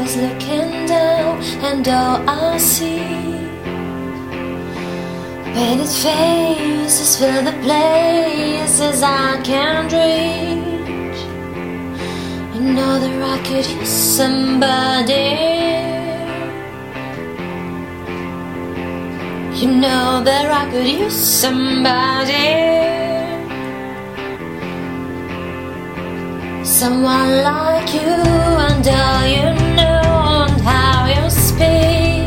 always looking down, and all I see painted faces fill the places I can't reach. You know that I could use somebody. You know that I could use somebody. Someone like you, and all you know and how you speak.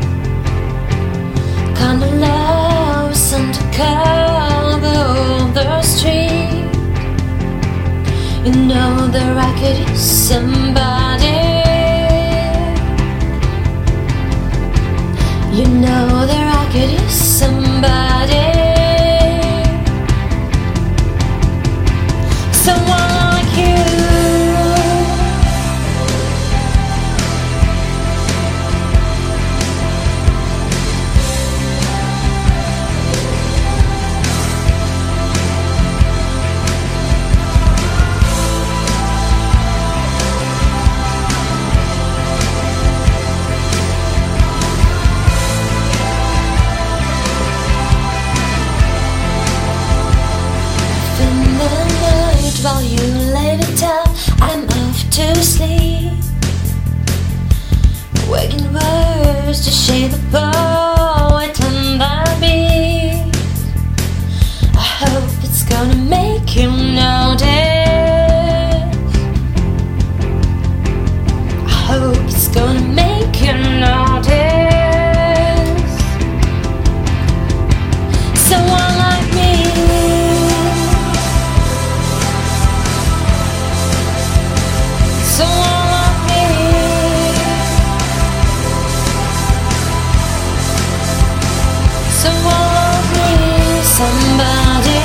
Kind of love is undercover of the street. You know that I could use somebody. You know that I could use somebody. Someone like you. While you laid it down, I'm off to sleep. Waking words to shade the poet and the beat. I hope it's gonna make you notice. I hope it's gonna make you notice. Someone like me. Someone like me. Someone like me. Somebody.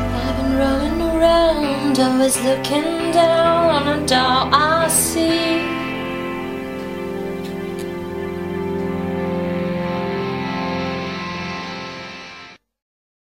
Always looking down, and all I see